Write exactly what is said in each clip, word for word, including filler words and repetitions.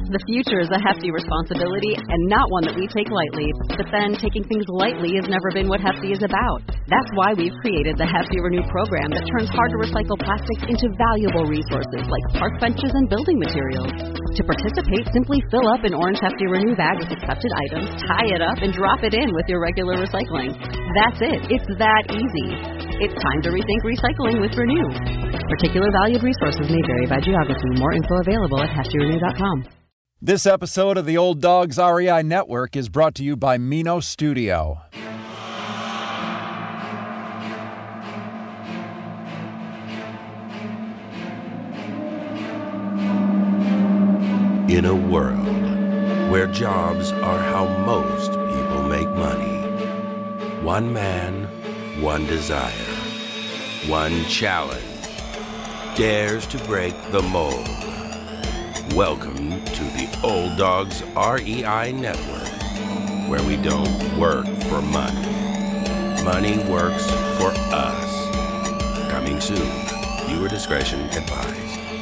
The future is a hefty responsibility and not one that we take lightly. But then taking things lightly has never been what Hefty is about. That's why we've created the Hefty Renew program that turns hard-to-recycle plastics into valuable resources like park benches and building materials. To participate, simply fill up an orange Hefty Renew bag with accepted items, tie it up, and drop it in with your regular recycling. That's it. It's that easy. It's time to rethink recycling with Renew. Particular valued resources may vary by geography. More info available at hefty renew dot com. This episode of the Old Dogs R E I Network is brought to you by Mino Studio. In a world where jobs are how most people make money, one man, one desire, one challenge dares to break the mold. Welcome to the Old Dogs R E I Network, where we don't work for money. Money works for us. Coming soon. Viewer discretion advised.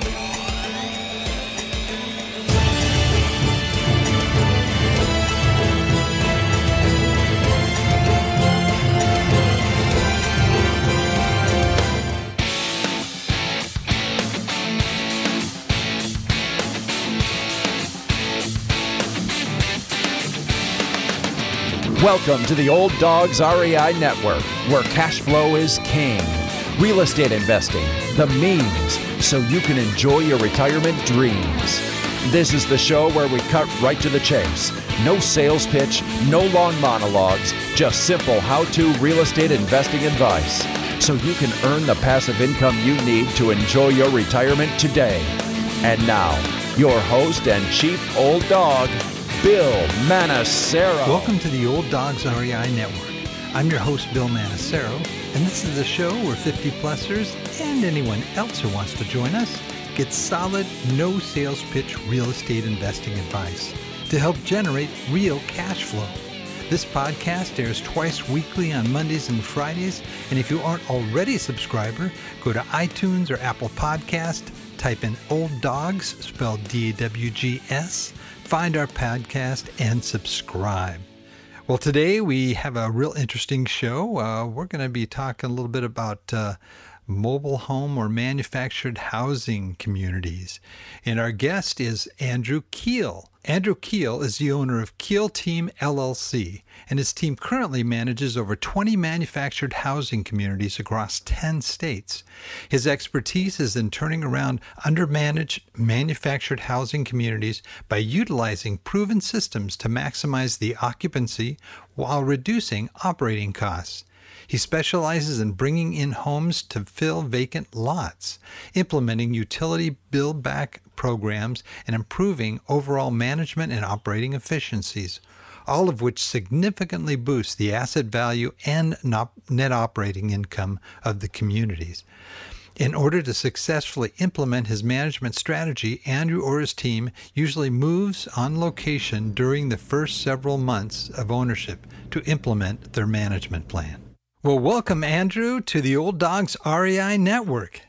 Welcome to the Old Dogs R E I Network, where cash flow is king. Real estate investing, the means, so you can enjoy your retirement dreams. This is the show where we cut right to the chase. No sales pitch, no long monologues, just simple how-to real estate investing advice, so you can earn the passive income you need to enjoy your retirement today. And now, your host and chief old dog, Bill Manassero. Welcome to the Old Dogs R E I Network. I'm your host, Bill Manassero, and this is the show where fifty-plussers and anyone else who wants to join us get solid, no sales pitch real estate investing advice to help generate real cash flow. This podcast airs twice weekly on Mondays and Fridays, and if you aren't already a subscriber, go to iTunes or Apple Podcast, type in Old Dogs, spelled D A W G S, find our podcast, and subscribe. Well, today we have a real interesting show. Uh, we're going to be talking a little bit about uh, mobile home or manufactured housing communities. And our guest is Andrew Keel. Andrew Keel is the owner of Keel Team L L C, and his team currently manages over twenty manufactured housing communities across ten states. His expertise is in turning around undermanaged manufactured housing communities by utilizing proven systems to maximize the occupancy while reducing operating costs. He specializes in bringing in homes to fill vacant lots, implementing utility build-back programs, and improving overall management and operating efficiencies, all of which significantly boost the asset value and net operating income of the communities. In order to successfully implement his management strategy, Andrew or his team usually moves on location during the first several months of ownership to implement their management plan. Well, welcome, Andrew, to the Old Dogs R E I Network.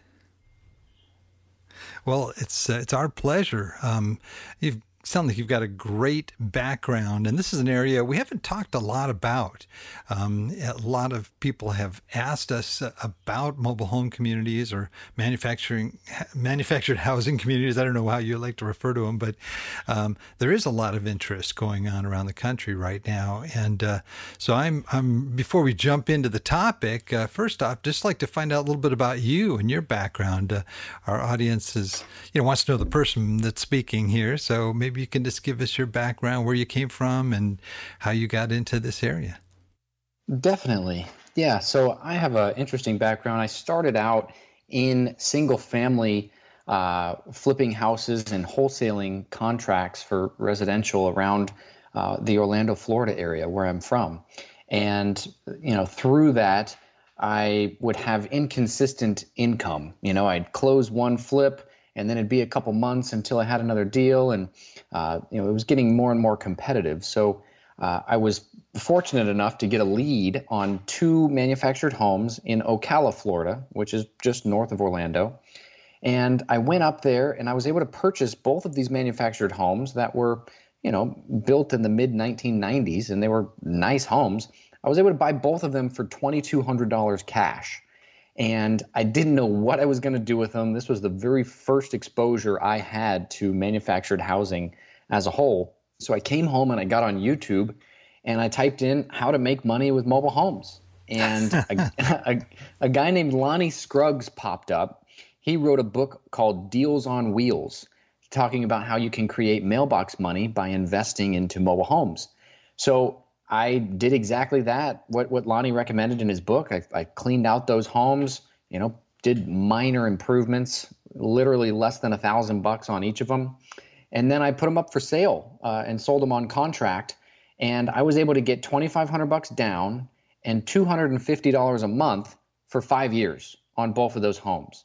Well, it's uh, it's our pleasure. Um, you've sound like you've got a great background, and this is an area we haven't talked a lot about. Um, a lot of people have asked us about mobile home communities or manufacturing manufactured housing communities. I don't know how you like to refer to them, but um, there is a lot of interest going on around the country right now. And uh, so I'm, I'm before we jump into the topic, uh, first off, just like to find out a little bit about you and your background. Uh, our audience is, you know, wants to know the person that's speaking here, so maybe you can just give us your background, where you came from, and how you got into this area. Definitely. Yeah. So I have an interesting background. I started out in single family uh, flipping houses and wholesaling contracts for residential around uh, the Orlando, Florida area where I'm from. And, you know, through that, I would have inconsistent income. You know, I'd close one flip, and then it'd be a couple months until I had another deal. And, uh, you know, it was getting more and more competitive. So uh, I was fortunate enough to get a lead on two manufactured homes in Ocala, Florida, which is just north of Orlando. And I went up there and I was able to purchase both of these manufactured homes that were, you know, built in the mid nineteen nineties, and they were nice homes. I was able to buy both of them for two thousand two hundred dollars cash. And I didn't know what I was going to do with them. This was the very first exposure I had to manufactured housing as a whole. So I came home and I got on YouTube and I typed in how to make money with mobile homes. And a, a, a guy named Lonnie Scruggs popped up. He wrote a book called Deals on Wheels, talking about how you can create mailbox money by investing into mobile homes. So I did exactly that, what, what Lonnie recommended in his book. I, I cleaned out those homes, you know, did minor improvements, literally less than a thousand bucks on each of them. And then I put them up for sale uh, and sold them on contract. And I was able to get twenty-five hundred bucks down and two hundred fifty dollars a month for five years on both of those homes.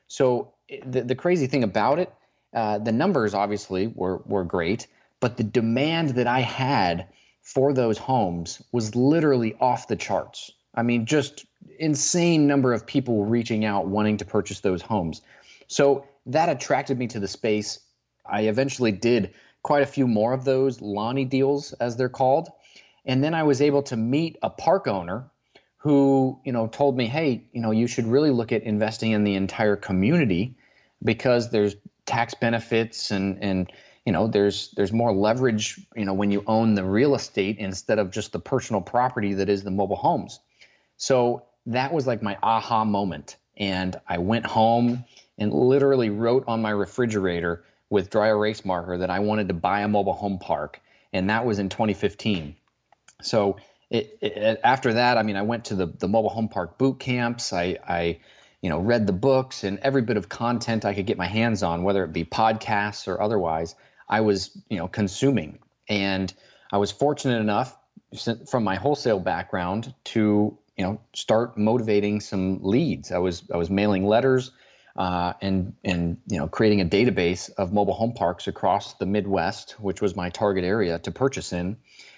So the, the crazy thing about it, uh, the numbers obviously were, were great, but the demand that I had for those homes was literally off the charts. I mean, just insane number of people reaching out wanting to purchase those homes. So that attracted me to the space. I eventually did quite a few more of those Lonnie deals, as they're called. And then I was able to meet a park owner who, you know, told me, hey, you know, you should really look at investing in the entire community because there's tax benefits and, and, you know, there's there's more leverage, you know, when you own the real estate instead of just the personal property that is the mobile homes. So that was like my aha moment. And I went home and literally wrote on my refrigerator with dry erase marker that I wanted to buy a mobile home park. And that was in twenty fifteen. So it, it, after that, I mean, I went to the, the mobile home park boot camps. I, I, you know, read the books and every bit of content I could get my hands on, whether it be podcasts or otherwise. I was, you know, consuming. And I was fortunate enough from my wholesale background to, you know, start motivating some leads. I was I was mailing letters uh, and, and, you know, creating a database of mobile home parks across the Midwest, which was my target area to purchase in.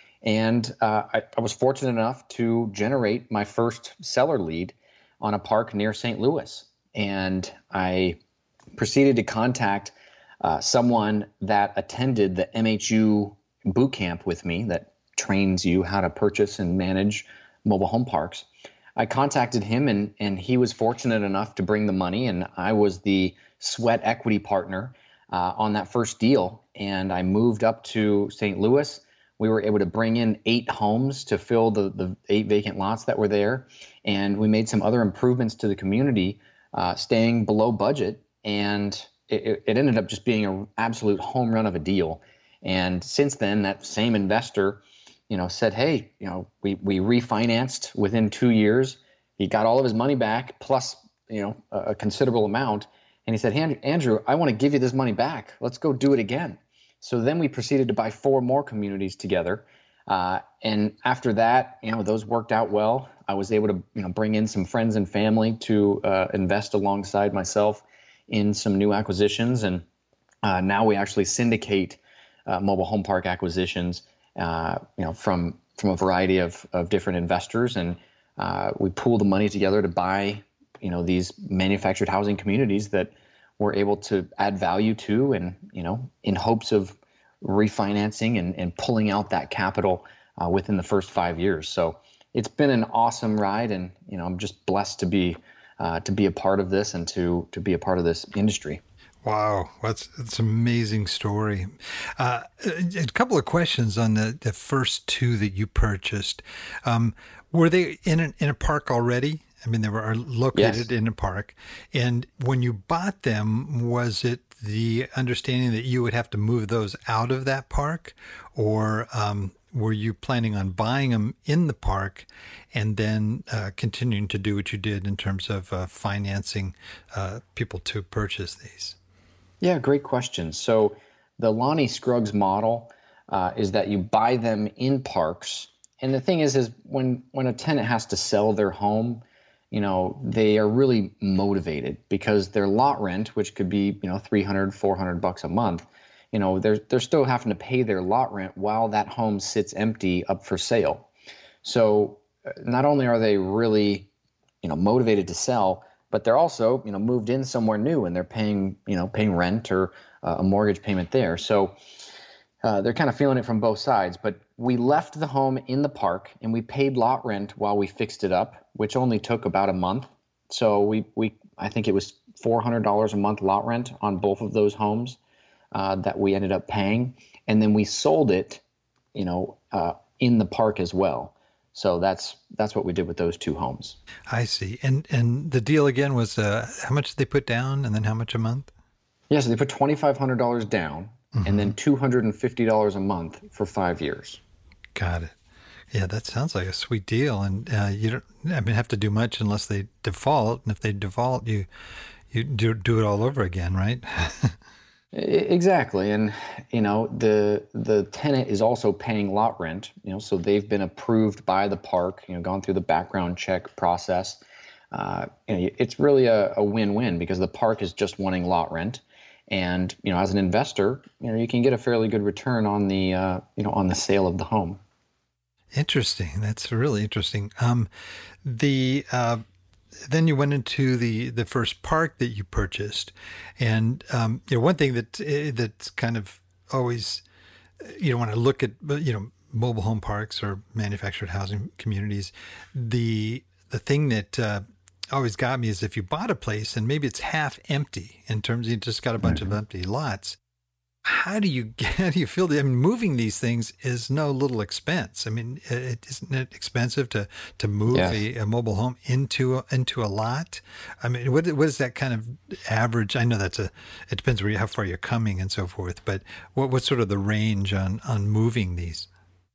And uh, I, I was fortunate enough to generate my first seller lead on a park near Saint Louis. And I proceeded to contact Uh, someone that attended the M H U boot camp with me that trains you how to purchase and manage mobile home parks. I contacted him and, and he was fortunate enough to bring the money, and I was the sweat equity partner uh, on that first deal. And I moved up to Saint Louis. We were able to bring in eight homes to fill the, the eight vacant lots that were there. And we made some other improvements to the community, uh, staying below budget. And It, it ended up just being an absolute home run of a deal. And since then, that same investor, you know, said, hey, you know, we, we refinanced within two years. He got all of his money back plus, you know, a, a considerable amount. And he said, hey, Andrew, I want to give you this money back. Let's go do it again. So then we proceeded to buy four more communities together. Uh, and after that, you know, those worked out well. I was able to, you know, bring in some friends and family to uh, invest alongside myself in some new acquisitions. And uh, now we actually syndicate uh, mobile home park acquisitions, uh, you know, from from a variety of, of different investors. And uh, we pool the money together to buy, you know, these manufactured housing communities that we're able to add value to, and, you know, in hopes of refinancing and, and pulling out that capital uh, within the first five years. So it's been an awesome ride, and, you know, I'm just blessed to be Uh, to be a part of this and to to be a part of this industry. Wow, that's that's an amazing story. Uh, a couple of questions on the, the first two that you purchased. Um, were they in an, in a park already? I mean, they were located Yes. in a park. And when you bought them, was it the understanding that you would have to move those out of that park, or um, were you planning on buying them in the park and then uh, continuing to do what you did in terms of uh, financing uh, people to purchase these? Yeah, great question. So the Lonnie Scruggs model uh, is that you buy them in parks. And the thing is, is when, when a tenant has to sell their home, you know, they are really motivated because their lot rent, which could be, you know, three hundred, four hundred bucks a month, you know, they're, they're still having to pay their lot rent while that home sits empty up for sale. So not only are they really, you know, motivated to sell, but they're also, you know, moved in somewhere new and they're paying, you know, paying rent or uh, a mortgage payment there. So uh, they're kind of feeling it from both sides. But we left the home in the park and we paid lot rent while we fixed it up, which only took about a month. So we, we I think it was four hundred dollars a month lot rent on both of those homes uh, that we ended up paying. And then we sold it, you know, uh, in the park as well. So that's that's what we did with those two homes. I see. And and the deal again was uh, how much did they put down and then how much a month? Yeah, so they put twenty-five hundred dollars down mm-hmm. and then two hundred fifty dollars a month for five years. Got it. Yeah, that sounds like a sweet deal. And uh, you don't I mean, have to do much unless they default. And if they default, you you do, do it all over again, right? Exactly. And, you know, the the tenant is also paying lot rent, you know, so they've been approved by the park, you know, gone through the background check process. Uh, you know, it's really a, a win-win because the park is just wanting lot rent. And, you know, as an investor, you know, you can get a fairly good return on the, uh, you know, on the sale of the home. Interesting. That's really interesting. Um, the, uh, Then you went into the, the first park that you purchased, and um, you know one thing that that's kind of always you don't want to look at you know mobile home parks or manufactured housing communities. The the thing that uh, always got me is if you bought a place and maybe it's half empty in terms of you just got a bunch mm-hmm. of empty lots. How do you how do you feel that I mean, moving these things is no little expense? I mean, it, isn't it expensive to to move yeah. a, a mobile home into a, into a lot? I mean, what what is that kind of average? I know that's a it depends where you, how far you're coming and so forth, but what what's sort of the range on on moving these?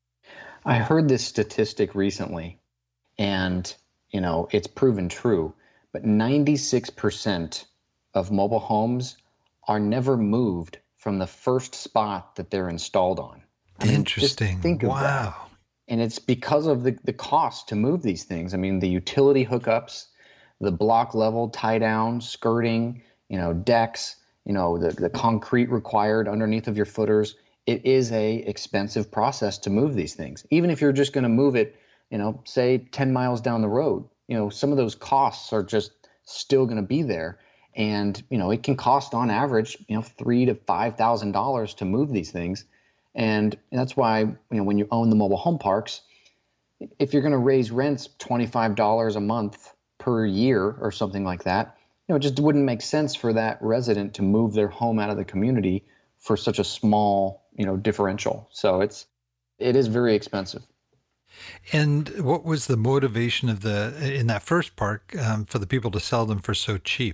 I heard this statistic recently, and you know it's proven true. But ninety-six percent of mobile homes are never moved from the first spot that they're installed on. I mean, Interesting. Just think of wow. that. And it's because of the, the cost to move these things. I mean, the utility hookups, the block level tie down, skirting, you know, decks, you know, the, the concrete required underneath of your footers. It is a expensive process to move these things. Even if you're just going to move it, you know, say ten miles down the road, you know, some of those costs are just still going to be there. And, you know, it can cost on average, you know, three to five thousand dollars to move these things. And that's why, you know, when you own the mobile home parks, if you're going to raise rents twenty-five dollars a month per year or something like that, you know, it just wouldn't make sense for that resident to move their home out of the community for such a small, you know, differential. So it's it is very expensive. And what was the motivation of the in that first park um, for the people to sell them for so cheap?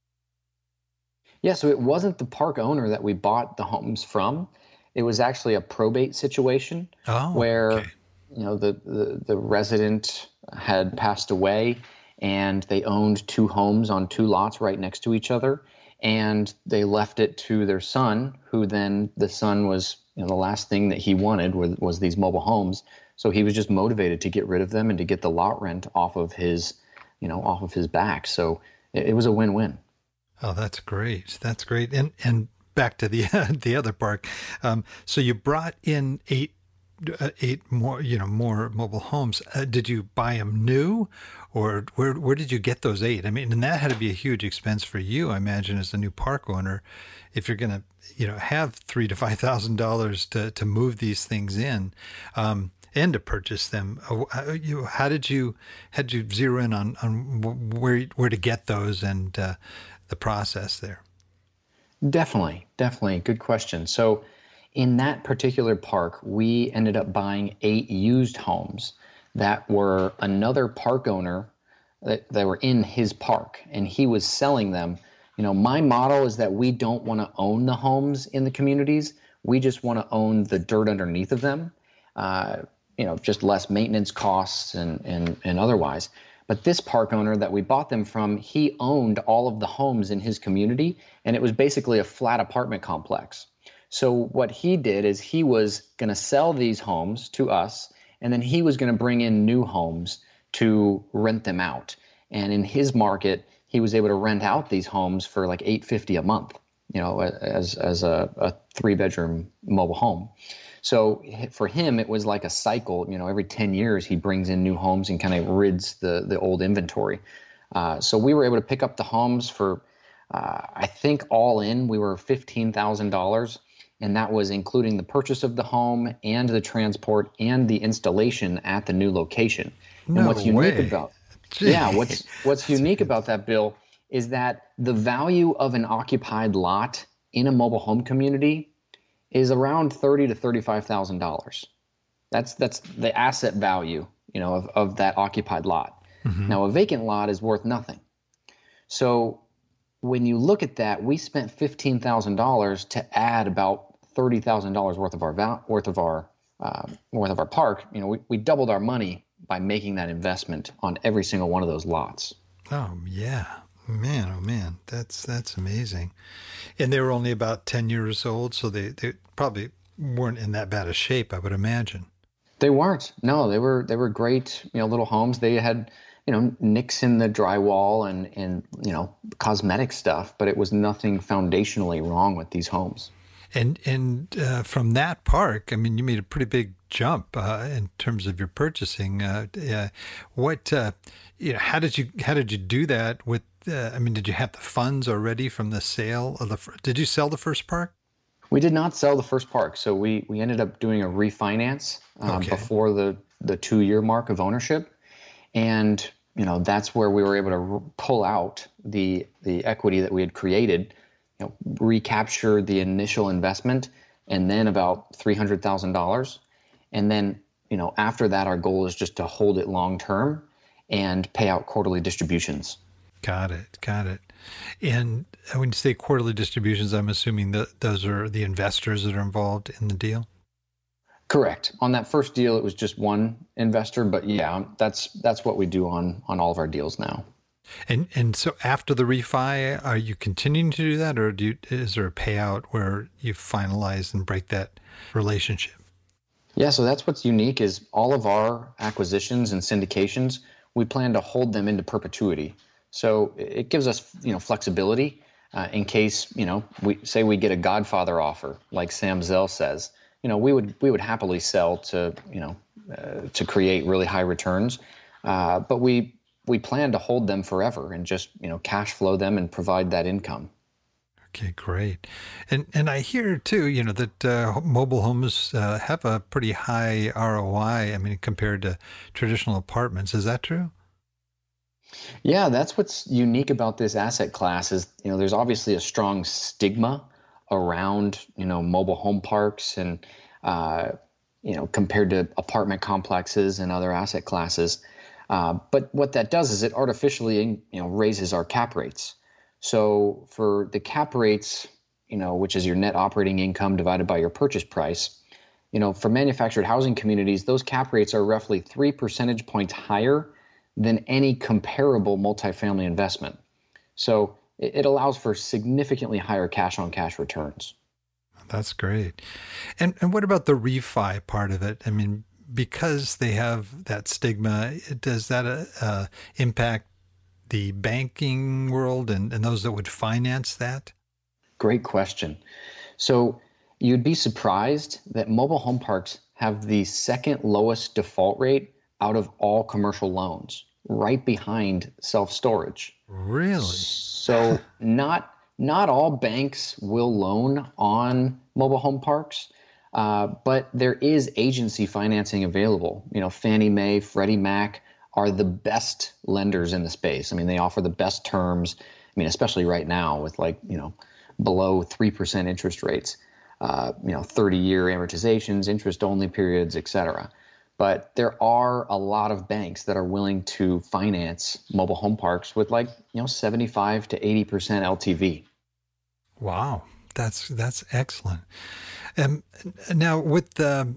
Yeah, so it wasn't the park owner that we bought the homes from. It was actually a probate situation oh, where, okay. you know, the, the, the resident had passed away and they owned two homes on two lots right next to each other. And they left it to their son, who then the son was, you know, the last thing that he wanted was, was these mobile homes. So he was just motivated to get rid of them and to get the lot rent off of his, you know, off of his back. So it, it was a win-win. Oh, that's great. That's great. And and back to the the other park. Um, so you brought in eight uh, eight more, you know, more mobile homes. Uh, did you buy them new, or where where did you get those eight? I mean, and that had to be a huge expense for you, I imagine, as a new park owner, if you're going to, you know, have three to five thousand dollars to to move these things in. Um, and to purchase them. Uh, you, how did you had you zero in on on where where to get those and uh, the process there? Definitely, definitely. Good question. So in that particular park, we ended up buying eight used homes that were another park owner that, that were in his park, and he was selling them. You know, my model is that we don't want to own the homes in the communities. We just want to own the dirt underneath of them. Uh, you know, just less maintenance costs and, and, and otherwise. But this park owner that we bought them from, he owned all of the homes in his community, and it was basically a flat apartment complex. So what he did is he was going to sell these homes to us, and then he was going to bring in new homes to rent them out. And in his market, he was able to rent out these homes for like eight hundred fifty dollars a month, you know, as, as a, a three-bedroom mobile home. So for him, it was like a cycle. You know, every ten years he brings in new homes and kind of rids the the old inventory. Uh, so we were able to pick up the homes for, uh, I think all in, we were fifteen thousand dollars. And that was including the purchase of the home and the transport and the installation at the new location. No and what's unique way. about Gee. yeah, what's what's unique about that, Bill, is that the value of an occupied lot in a mobile home community is around thirty to thirty-five thousand dollars. That's that's the asset value, you know, of, of that occupied lot. Mm-hmm. Now, a vacant lot is worth nothing. So when you look at that, we spent fifteen thousand dollars to add about thirty thousand dollars worth of our val- worth of our uh, worth of our park. You know, we, we doubled our money by making that investment on every single one of those lots. Oh yeah, man, oh man, that's that's amazing. And they were only about ten years old, so they, they probably weren't in that bad a shape, I would imagine. They weren't. No, they were they were great, you know, little homes. They had, you know, nicks in the drywall and and you know, cosmetic stuff, but it was nothing foundationally wrong with these homes. And and uh, from that park, I mean, you made a pretty big jump uh, in terms of your purchasing. Uh, uh, what, uh, you know, how did you how did you do that? With, uh, I mean, did you have the funds already from the sale of the? Did you sell the first park? We did not sell the first park, so we we ended up doing a refinance um, okay. before the the two year mark of ownership, and you know that's where we were able to pull out the the equity that we had created. You know, recapture the initial investment, and then about three hundred thousand dollars. And then, you know, after that, our goal is just to hold it long term and pay out quarterly distributions. Got it. Got it. And when you say quarterly distributions, I'm assuming that those are the investors that are involved in the deal? Correct. On that first deal, it was just one investor, but yeah, that's that's what we do on on all of our deals now. And and so after the refi, are you continuing to do that, or do you, is there a payout where you finalize and break that relationship? Yeah, so that's what's unique is all of our acquisitions and syndications, we plan to hold them into perpetuity. So it gives us, you know, flexibility uh, in case, you know, we say we get a Godfather offer, like Sam Zell says, you know, we would we would happily sell to, you know, uh, to create really high returns, uh, but we. We plan to hold them forever and just, you know, cash flow them and provide that income. Okay, great. And and I hear too, you know, that uh, mobile homes uh, have a pretty high R O I. I mean, compared to traditional apartments. Is that true? Yeah, that's what's unique about this asset class is, you know, there's obviously a strong stigma around, you know, mobile home parks and, uh, you know, compared to apartment complexes and other asset classes. Uh, but what that does is it artificially, you know, raises our cap rates. So for the cap rates, you know, which is your net operating income divided by your purchase price, you know, for manufactured housing communities, those cap rates are roughly three percentage points higher than any comparable multifamily investment. So it, it allows for significantly higher cash on cash returns. That's great. And and what about the refi part of it? I mean, because they have that stigma, does that uh, uh, impact the banking world and, and those that would finance that? Great question. So you'd be surprised that mobile home parks have the second lowest default rate out of all commercial loans, right behind self-storage. Really? So not not all banks will loan on mobile home parks. Uh, but there is agency financing available. You know, Fannie Mae, Freddie Mac are the best lenders in the space. I mean, they offer the best terms. I mean, especially right now with like, you know, below three percent interest rates, uh, you know, thirty year amortizations, interest only periods, et cetera. But there are a lot of banks that are willing to finance mobile home parks with like, you know, seventy-five to eighty percent L T V. Wow. That's, that's excellent. Um, now, with the,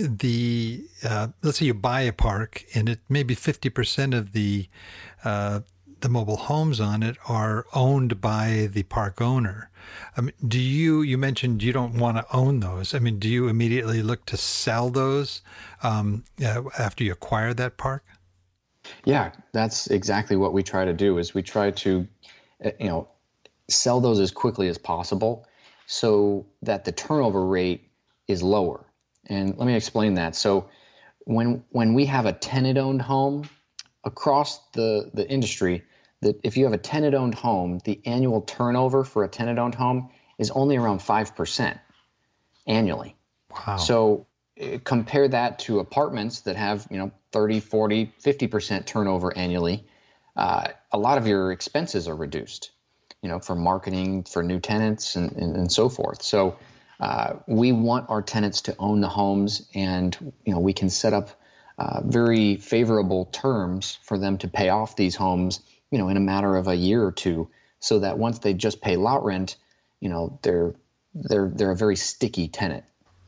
the uh, let's say you buy a park and it maybe fifty percent of the uh, the mobile homes on it are owned by the park owner. I mean, do you, you mentioned you don't want to own those. I mean, do you immediately look to sell those um, uh, after you acquire that park? Yeah, that's exactly what we try to do is we try to, you know, sell those as quickly as possible, so that the turnover rate is lower. And let me explain that. So when when we have a tenant-owned home, across the, the industry, that if you have a tenant-owned home, the annual turnover for a tenant-owned home is only around five percent annually. Wow. So uh, compare that to apartments that have, you know, thirty, forty, fifty percent turnover annually. Uh, a lot of your expenses are reduced, you know, for marketing, for new tenants and, and, and so forth. So uh, we want our tenants to own the homes, and, you know, we can set up uh, very favorable terms for them to pay off these homes, you know, in a matter of a year or two, so that once they just pay lot rent, you know, they're they're they're a very sticky tenant.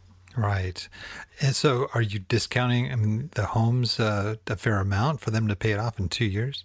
Right. And so are you discounting, I mean, the homes uh, a fair amount for them to pay it off in two years?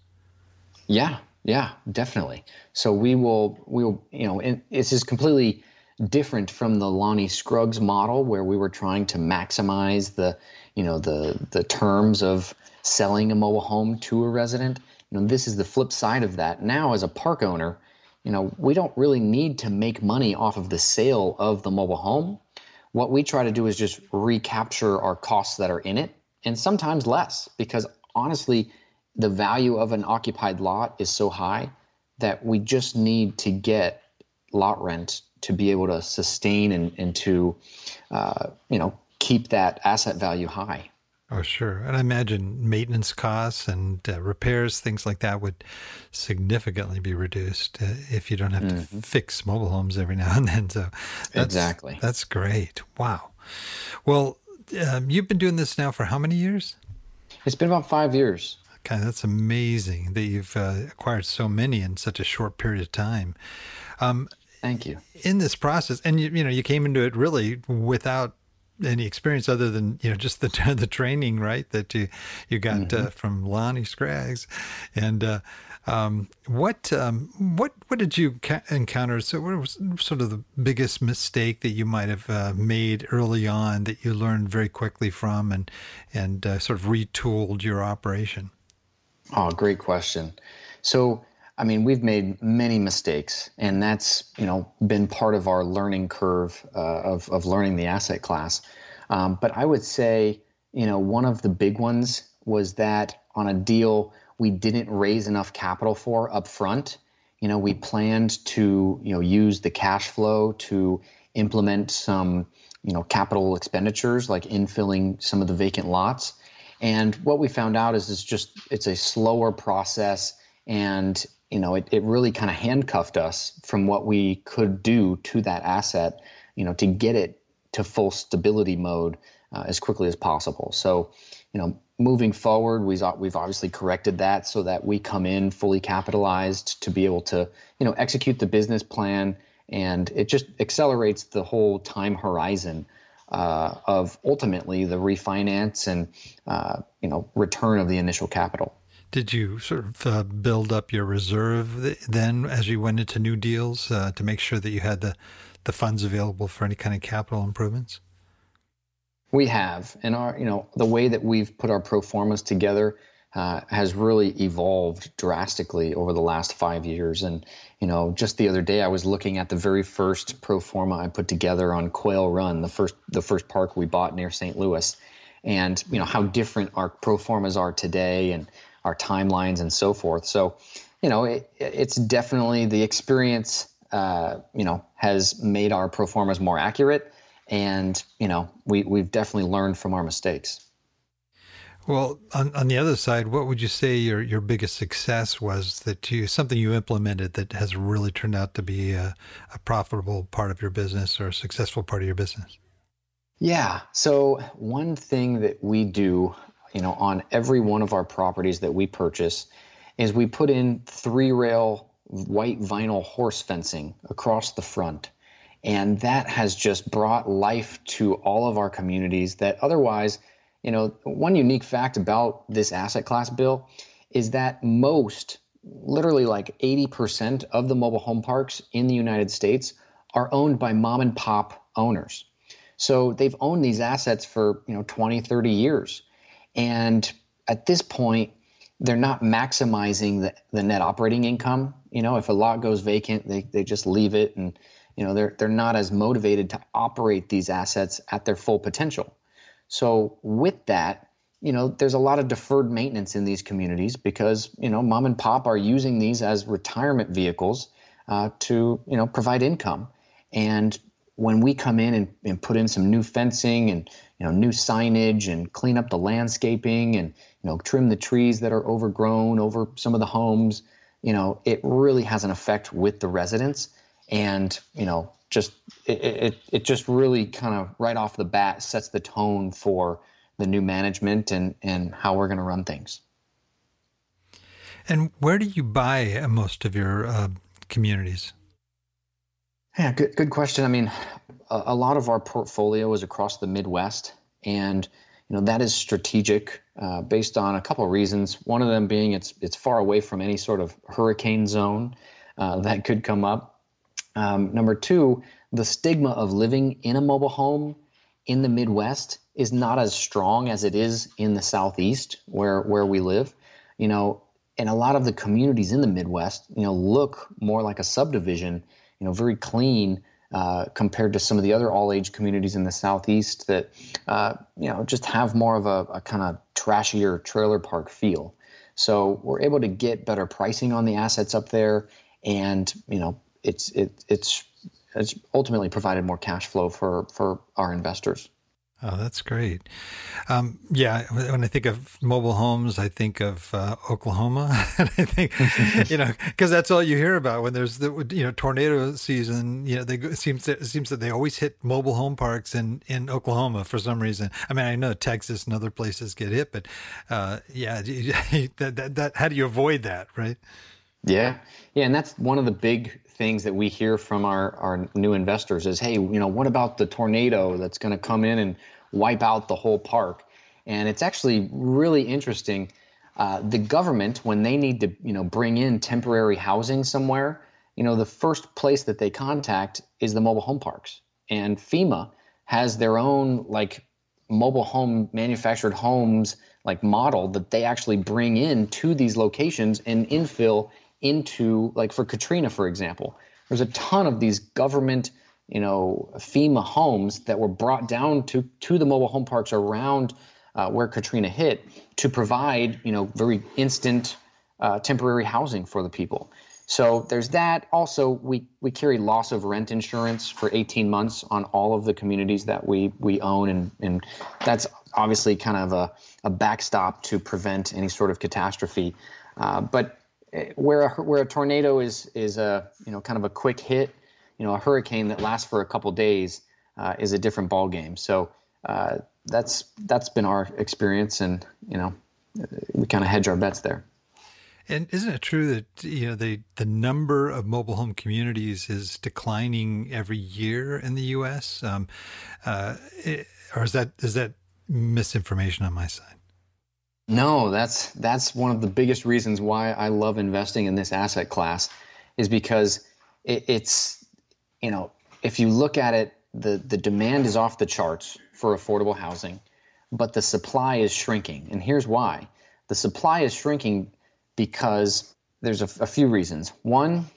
Yeah, yeah, definitely. So we will, we will, you know, and this is completely different from the Lonnie Scruggs model, where we were trying to maximize the, you know, the the terms of selling a mobile home to a resident. You know, this is the flip side of that. Now, as a park owner, you know, we don't really need to make money off of the sale of the mobile home. What we try to do is just recapture our costs that are in it, and sometimes less, because honestly, the value of an occupied lot is so high that we just need to get lot rent to be able to sustain and, and to, uh, you know, keep that asset value high. Oh, sure. And I imagine maintenance costs and uh, repairs, things like that would significantly be reduced uh, if you don't have mm-hmm. to fix mobile homes every now and then. So that's, exactly. That's great. Wow. Well, um, you've been doing this now for how many years? It's been about five years. Okay, that's amazing that you've uh, acquired so many in such a short period of time. Um, Thank you. In this process, and you, you know, you came into it really without any experience other than, you know, just the the training, right, that you you got mm-hmm. uh, from Lonnie Scruggs. And uh, um, what um, what what did you ca- encounter? So, what was sort of the biggest mistake that you might have uh, made early on that you learned very quickly from, and and uh, sort of retooled your operation? Oh, great question. So, I mean, we've made many mistakes, and that's, you know, been part of our learning curve uh, of, of learning the asset class. Um, but I would say, you know, one of the big ones was that on a deal we didn't raise enough capital for up front. You know, we planned to, you know, use the cash flow to implement some, you know, capital expenditures like infilling some of the vacant lots. And what we found out is it's just, it's a slower process, and you know, it, it really kind of handcuffed us from what we could do to that asset, you know, to get it to full stability mode uh, as quickly as possible. So, you know, moving forward, we've, we've obviously corrected that so that we come in fully capitalized to be able to, you know, execute the business plan, and it just accelerates the whole time horizon uh, of ultimately the refinance and, uh, you know, return of the initial capital. Did you sort of uh, build up your reserve then as you went into new deals uh, to make sure that you had the, the funds available for any kind of capital improvements? We have, and our, you know, the way that we've put our pro formas together uh, has really evolved drastically over the last five years. And, you know, just the other day I was looking at the very first pro forma I put together on Quail Run, the first the first park we bought near Saint Louis, and, you know, how different our pro formas are today and our timelines and so forth. So, you know, it, it's definitely the experience, uh, you know, has made our pro formas more accurate. And, you know, we, we've definitely learned from our mistakes. Well, on, on the other side, what would you say your, your biggest success was that you, something you implemented that has really turned out to be a, a profitable part of your business or a successful part of your business? Yeah. So one thing that we do, you know, on every one of our properties that we purchase is we put in three rail white vinyl horse fencing across the front. And that has just brought life to all of our communities that otherwise, you know, one unique fact about this asset class, Bill, is that most, literally like eighty percent of the mobile home parks in the United States are owned by mom and pop owners. So they've owned these assets for, you know, twenty, thirty years. And at this point, they're not maximizing the, the net operating income. You know, if a lot goes vacant, they, they just leave it, and you know, they're they're not as motivated to operate these assets at their full potential. So with that, you know, there's a lot of deferred maintenance in these communities because, you know, mom and pop are using these as retirement vehicles uh, to, you know, provide income. And when we come in and, and put in some new fencing and, you know, new signage and clean up the landscaping and, you know, trim the trees that are overgrown over some of the homes, you know, it really has an effect with the residents. And, you know, just it, it, it just really kind of right off the bat sets the tone for the new management and, and how we're going to run things. And where do you buy most of your uh, communities? Yeah, good, good question. I mean, a, a lot of our portfolio is across the Midwest, and you know that is strategic uh, based on a couple of reasons. One of them being it's it's far away from any sort of hurricane zone uh, that could come up. Um, number two, the stigma of living in a mobile home in the Midwest is not as strong as it is in the Southeast, where where we live. You know, and a lot of the communities in the Midwest, you know, look more like a subdivision. You know, very clean uh, compared to some of the other all-age communities in the Southeast that, uh, you know, just have more of a, a kind of trashier trailer park feel. So we're able to get better pricing on the assets up there, and you know, it's it, it's it's ultimately provided more cash flow for for our investors. Oh, that's great. Um, yeah, when I think of mobile homes, I think of uh, Oklahoma. And I think, you know, because that's all you hear about when there's the, you know, tornado season. You know, they it seems that, it seems that they always hit mobile home parks in, in Oklahoma for some reason. I mean, I know Texas and other places get hit, but uh, yeah, that, that, that how do you avoid that, right? Yeah, yeah, and that's one of the big things that we hear from our, our new investors is, hey, you know, what about the tornado that's going to come in and wipe out the whole park? And it's actually really interesting. Uh, the government, when they need to, you know, bring in temporary housing somewhere, you know, the first place that they contact is the mobile home parks. And FEMA has their own like mobile home manufactured homes like model that they actually bring in to these locations and infill into, like for Katrina, for example. There's a ton of these government, you know, FEMA homes that were brought down to, to the mobile home parks around uh, where Katrina hit to provide, you know, very instant uh, temporary housing for the people. So there's that. Also, we, we carry loss of rent insurance for eighteen months on all of the communities that we, we own. And, and that's obviously kind of a, a backstop to prevent any sort of catastrophe. Uh, but where a, where a tornado is, is a, you know, kind of a quick hit, you know, a hurricane that lasts for a couple days uh, is a different ball game. So uh, that's that's been our experience, and you know, we kind of hedge our bets there. And isn't it true that you know the the number of mobile home communities is declining every year in the U S? Um, uh, it, or is that is that misinformation on my side? No, that's that's one of the biggest reasons why I love investing in this asset class, is because it, it's, you know, if you look at it, the, the demand is off the charts for affordable housing, but the supply is shrinking. And here's why. The supply is shrinking because there's a, a few reasons. One,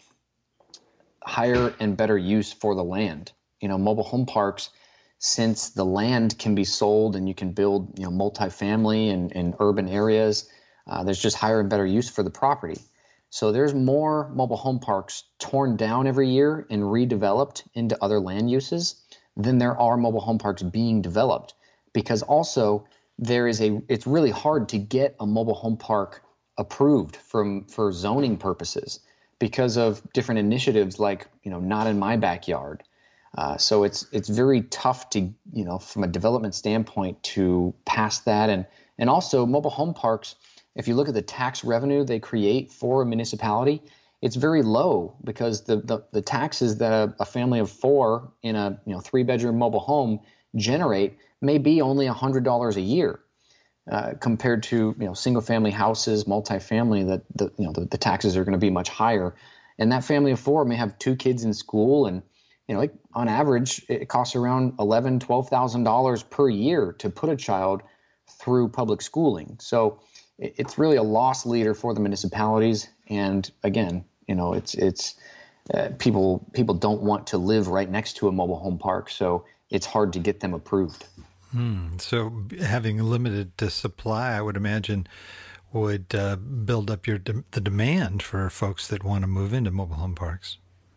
higher and better use for the land. You know, mobile home parks, since the land can be sold and you can build, you know, multifamily and in urban areas, uh, there's just higher and better use for the property. So there's more mobile home parks torn down every year and redeveloped into other land uses than there are mobile home parks being developed. Because also there is a, it's really hard to get a mobile home park approved from for zoning purposes because of different initiatives like, you know, not in my backyard. Uh, so it's it's very tough to, you know, from a development standpoint to pass that. And, and also mobile home parks, if you look at the tax revenue they create for a municipality, it's very low because the, the, the taxes that a, a family of four in a, you know, three bedroom mobile home generate may be only one hundred dollars a year uh, compared to, you know, single family houses, multifamily, that the, you know, the, the taxes are going to be much higher. And that family of four may have two kids in school, and you know, like on average, it costs around eleven thousand dollars, twelve thousand dollars per year to put a child through public schooling. So it's really a loss leader for the municipalities. And again, you know, it's it's uh, people people don't want to live right next to a mobile home park, so it's hard to get them approved. Hmm. So having limited uh, supply, I would imagine, would uh, build up your de- the demand for folks that want to move into mobile home parks.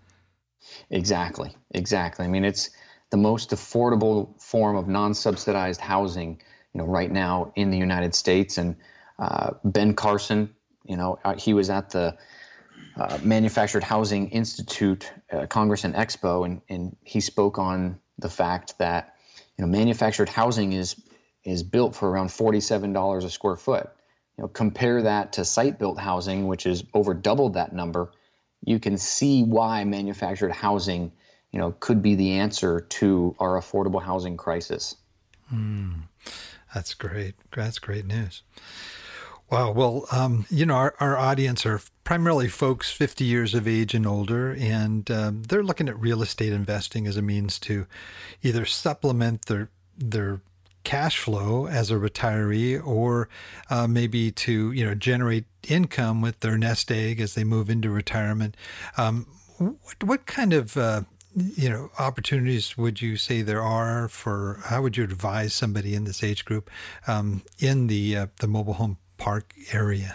Exactly, exactly. I mean, it's the most affordable form of non-subsidized housing, you know, right now in the United States. And uh, Ben Carson, you know, uh, he was at the uh, Manufactured Housing Institute uh, Congress and Expo, and, and he spoke on the fact that, you know, manufactured housing is is built for around forty-seven dollars a square foot. You know, compare that to site-built housing, which is over doubled that number. You can see why manufactured housing, you know, could be the answer to our affordable housing crisis. Mm, that's great. That's great news. Wow. Well, um, you know, our, our audience are primarily folks fifty years of age and older, and um, they're looking at real estate investing as a means to either supplement their their cash flow as a retiree, or uh, maybe to, you know, generate income with their nest egg as they move into retirement. Um, what, what kind of uh, you know opportunities would you say there are for? How would you advise somebody in this age group um, in the uh, the mobile home park area?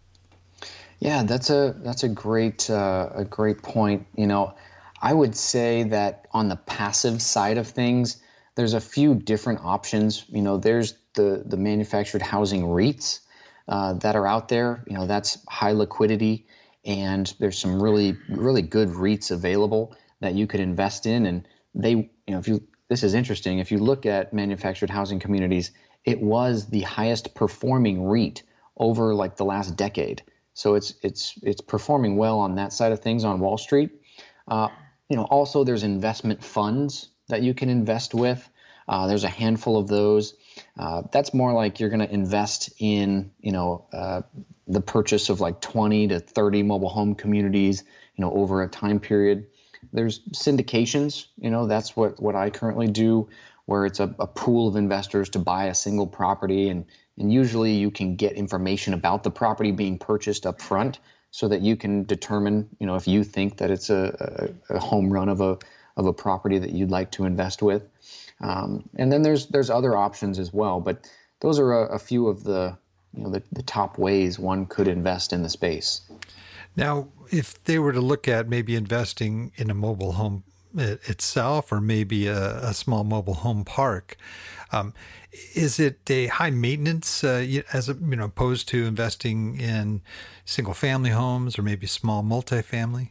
Yeah, that's a that's a great uh, a great point. You know, I would say that on the passive side of things, there's a few different options. You know, there's the the manufactured housing REITs uh, that are out there. You know, that's high liquidity, and there's some really really good REITs available that you could invest in. And they, you know, if you this is interesting. If you look at manufactured housing communities, it was the highest performing REIT over like the last decade. So it's it's it's performing well on that side of things on Wall Street. Uh, you know, also there's investment funds that you can invest with. Uh, there's a handful of those. Uh, that's more like you're going to invest in, you know, uh, the purchase of like twenty to thirty mobile home communities, you know, over a time period. There's syndications, you know, that's what, what I currently do, where it's a, a pool of investors to buy a single property. And, and usually you can get information about the property being purchased up front so that you can determine, you know, if you think that it's a, a, a home run of a of a property that you'd like to invest with. Um, and then there's there's other options as well. But those are a, a few of the, you know, the, the top ways one could invest in the space. Now, if they were to look at maybe investing in a mobile home itself, or maybe a, a small mobile home park, um, is it a high maintenance uh, as a, you know, opposed to investing in single family homes or maybe small multifamily?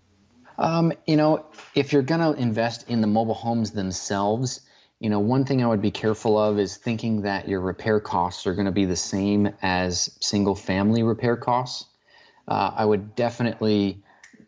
Um, you know, if you're going to invest in the mobile homes themselves, you know, one thing I would be careful of is thinking that your repair costs are going to be the same as single family repair costs. Uh, I would definitely,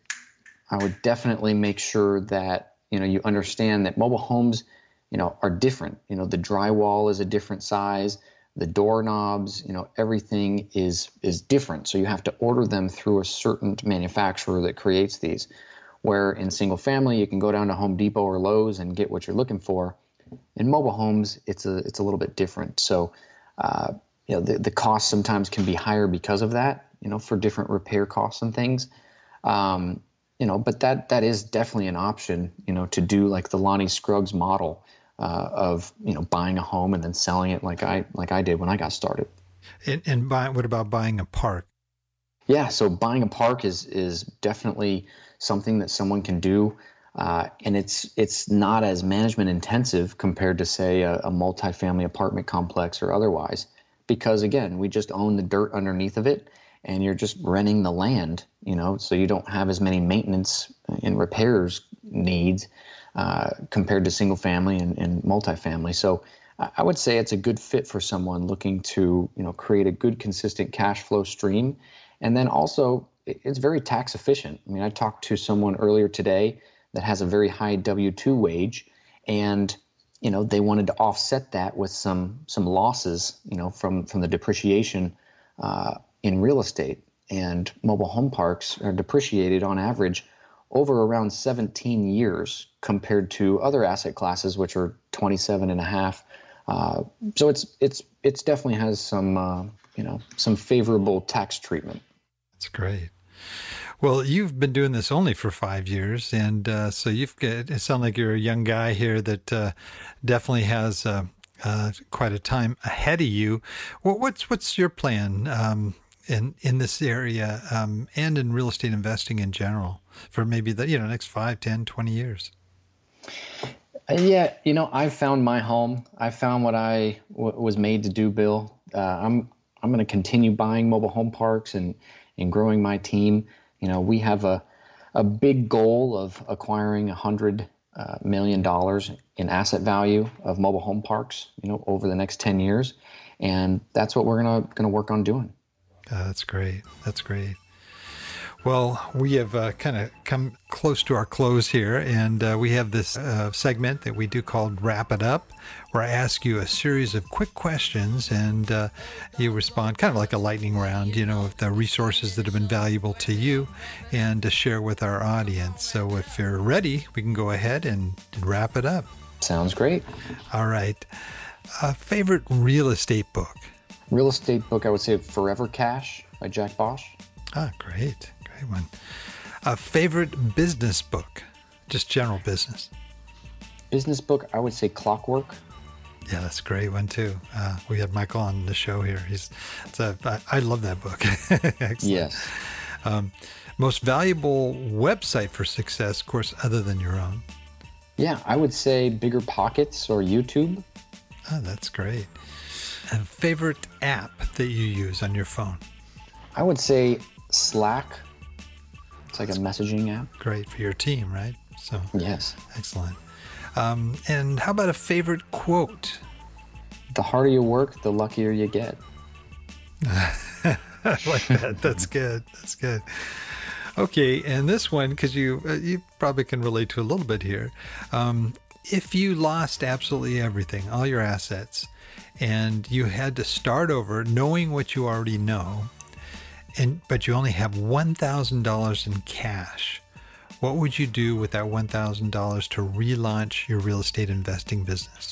I would definitely make sure that, you know, you understand that mobile homes, you know, are different. You know, the drywall is a different size, the doorknobs, you know, everything is is different. So you have to order them through a certain manufacturer that creates these. Where in single family, you can go down to Home Depot or Lowe's and get what you're looking for. In mobile homes, it's a it's a little bit different. So, uh, you know, the, the costs sometimes can be higher because of that, you know, for different repair costs and things. Um, you know, but that that is definitely an option, you know, to do like the Lonnie Scruggs model uh, of, you know, buying a home and then selling it like I like I did when I got started. And, and buy, what about buying a park? Yeah, so buying a park is is definitely something that someone can do, uh, and it's it's not as management intensive compared to, say, a, a multifamily apartment complex or otherwise, because again, we just own the dirt underneath of it, and you're just renting the land, you know, so you don't have as many maintenance and repairs needs uh, compared to single family and, and multifamily. So I would say it's a good fit for someone looking to, you know, create a good consistent cash flow stream. And then also, it's very tax efficient. I mean, I talked to someone earlier today that has a very high W two wage, and, you know, they wanted to offset that with some some losses, you know, from, from the depreciation uh, in real estate. And mobile home parks are depreciated on average over around seventeen years compared to other asset classes, which are twenty-seven and a half. Uh, so it's it's it's definitely has some uh, you know some favorable tax treatment. That's great. Well, you've been doing this only for five years, and uh, so you've got, it sounds like you're a young guy here that uh, definitely has uh, uh, quite a time ahead of you. What, what's what's your plan um, in in this area um, and in real estate investing in general for maybe the you know next five, ten, twenty years? Uh, yeah, you know, I found my home. I found what I w- was made to do, Bill. Uh, I'm I'm going to continue buying mobile home parks and and growing my team. You know, we have a a big goal of acquiring a hundred uh, million dollars in asset value of mobile home parks. You know, over the next ten years, and that's what we're gonna gonna work on doing. Uh, that's great. That's great. Well, we have uh, kind of come close to our close here, and uh, we have this uh, segment that we do called Wrap It Up, where I ask you a series of quick questions, and uh, you respond kind of like a lightning round, you know, of the resources that have been valuable to you and to share with our audience. So if you're ready, we can go ahead and wrap it up. Sounds great. All right. Uh, favorite real estate book? Real estate book, I would say Forever Cash by Jack Bosch. Ah, great. Great one. A favorite business book? Just general business. Business book, I would say Clockwork. Yeah, that's a great one too. Uh, we had Michael on the show here. He's, it's a, I, I love that book. Excellent. Yes. Um, most valuable website for success, of course, other than your own? Yeah, I would say Bigger Pockets or YouTube. Oh, that's great. A favorite app that you use on your phone? I would say Slack. It's like a messaging app. Great for your team, right? So yes. Excellent. Um, and how about a favorite quote? The harder you work, the luckier you get. I like that. That's good. That's good. Okay, and this one, because you uh, you probably can relate to a little bit here. Um, if you lost absolutely everything, all your assets, and you had to start over knowing what you already know, and but you only have one thousand dollars in cash, what would you do with that one thousand dollars to relaunch your real estate investing business?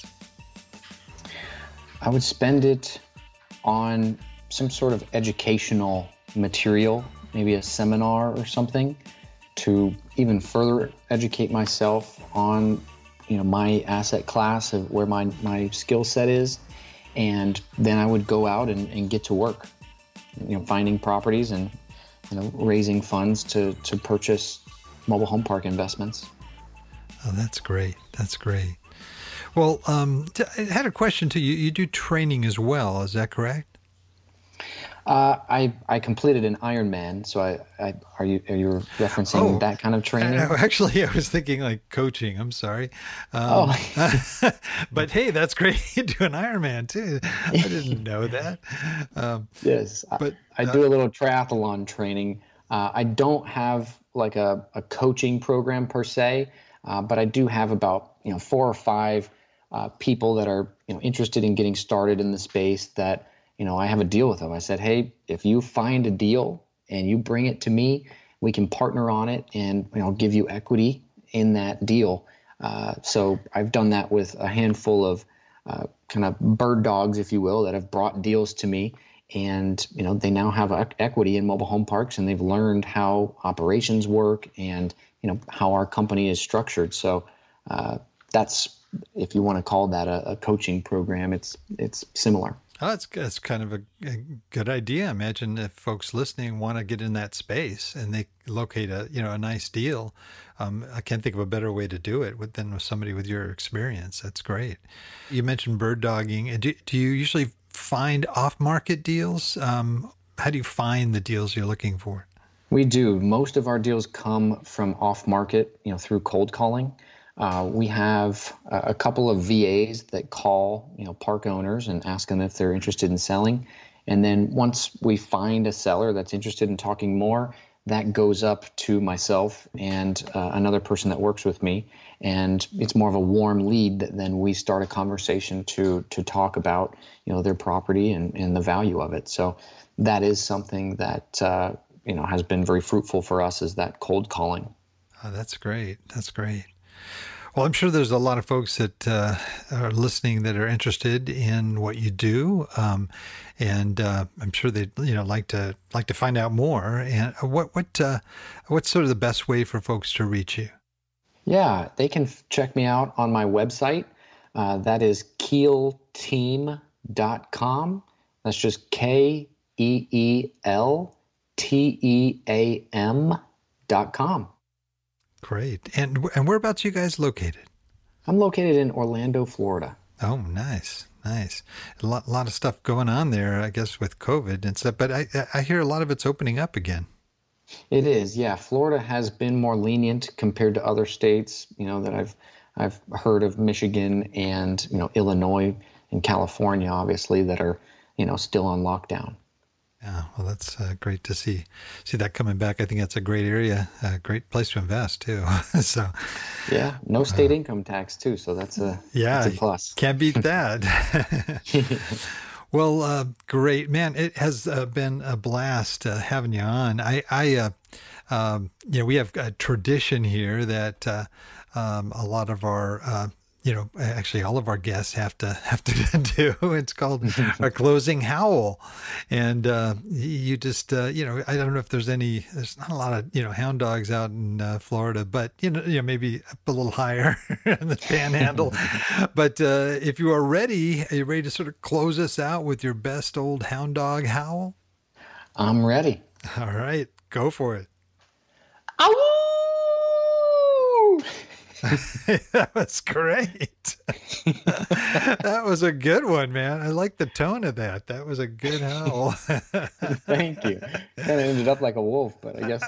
I would spend it on some sort of educational material, maybe a seminar or something, to even further educate myself on, you know, my asset class of where my, my skill set is. And then I would go out and, and get to work, you know, finding properties and, you know, raising funds to, to purchase mobile home park investments. Oh, that's great. That's great. Well, um, I had a question too. You, you do training as well, is that correct? Uh, I I completed an Ironman, so I, I are you are you referencing Oh, that kind of training? I- actually, I was thinking like coaching. I'm sorry. Um, Oh. but hey, that's great. You do an Ironman too. I didn't know that. Um, Yes, But, I, I do a little triathlon training. Uh, I don't have like a, a coaching program per se, uh, but I do have about you know four or five uh, people that are you know interested in getting started in the space that. You know, I have a deal with them. I said, hey, if you find a deal and you bring it to me, we can partner on it and, you know, give you equity in that deal. Uh, so I've done that with a handful of uh, kind of bird dogs, if you will, that have brought deals to me. And, you know, they now have e- equity in mobile home parks and they've learned how operations work and, you know, how our company is structured. So uh, that's, if you want to call that a, a coaching program, it's it's similar. Oh, that's, that's kind of a, a good idea. Imagine if folks listening want to get in that space and they locate a, you know, a nice deal. Um, I can't think of a better way to do it with, than with somebody with your experience. That's great. You mentioned bird dogging. Do, do you usually find off-market deals? Um, how do you find the deals you're looking for? We do. Most of our deals come from off-market, you know, through cold calling. Uh, we have a, a couple of V As that call, you know, park owners and ask them if they're interested in selling. And then once we find a seller that's interested in talking more, that goes up to myself and uh, another person that works with me. And it's more of a warm lead that then we start a conversation to to talk about, you know, their property and, and the value of it. So that is something that, uh, you know, has been very fruitful for us, is that cold calling. Oh, that's great. That's great. Well, I'm sure there's a lot of folks that uh, are listening that are interested in what you do, um, and uh, I'm sure they'd you know like to like to find out more. And what what uh, what's sort of the best way for folks to reach you? Yeah, they can f- check me out on my website. Uh, that is keel team dot com. That's just K E E L T E A M dot com. Great. And and whereabouts are you guys located? I'm located in Orlando, Florida. Oh, nice. Nice. A lot, lot of stuff going on there, I guess, with COVID and stuff. But I, I hear a lot of it's opening up again. It is, yeah. Florida has been more lenient compared to other states, you know, that I've I've heard of. Michigan and, you know, Illinois and California, obviously, that are, you know, still on lockdown. Yeah, well, that's uh, great to see see that coming back. I think that's a great area, a great place to invest too. so, yeah, no state uh, income tax too, so that's a yeah, that's a plus. Can't beat that. Well, uh, great, man. It has uh, been a blast uh, having you on. I, I, uh, um, you know, we have a tradition here that uh, um, a lot of our uh, you know, actually all of our guests have to have to do. It's called a closing howl. And uh, you just, uh, you know, I don't know if there's any, there's not a lot of, you know, hound dogs out in uh, Florida, but, you know, you know, maybe up a little higher in the panhandle. But uh, if you are ready, are you ready to sort of close us out with your best old hound dog howl? I'm ready. All right, go for it. Ow! That was great. That was a good one, man. I like the tone of that. That was a good howl. Thank you. Kind of ended up like a wolf, but I guess.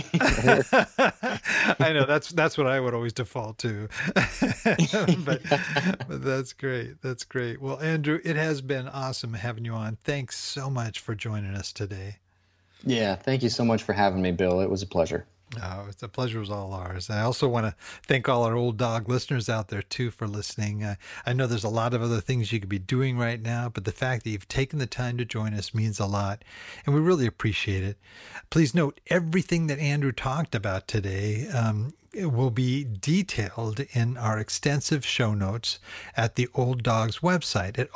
I know that's that's what I would always default to. but, but that's great. That's great. Well, Andrew, it has been awesome having you on. Thanks so much for joining us today. Yeah, thank you so much for having me, Bill. It was a pleasure. Oh, it's a pleasure was all ours. I also want to thank all our old dog listeners out there too for listening. Uh, I know there's a lot of other things you could be doing right now, but the fact that you've taken the time to join us means a lot, and we really appreciate it. Please note everything that Andrew talked about today um, it will be detailed in our extensive show notes at the Old Dogs website at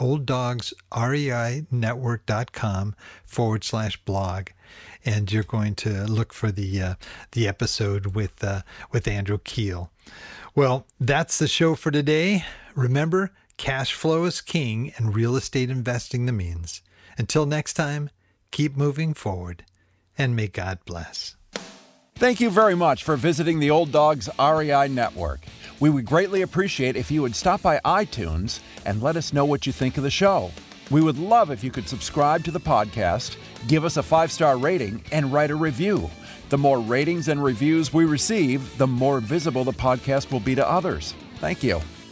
olddogsreinetwork.com forward slash blog. And you're going to look for the uh, the episode with uh, with Andrew Keel. Well, that's the show for today. Remember, cash flow is king and real estate investing the means. Until next time, keep moving forward and may God bless. Thank you very much for visiting the Old Dogs R E I Network. We would greatly appreciate if you would stop by iTunes and let us know what you think of the show. We would love if you could subscribe to the podcast, give us a five-star rating, and write a review. The more ratings and reviews we receive, the more visible the podcast will be to others. Thank you.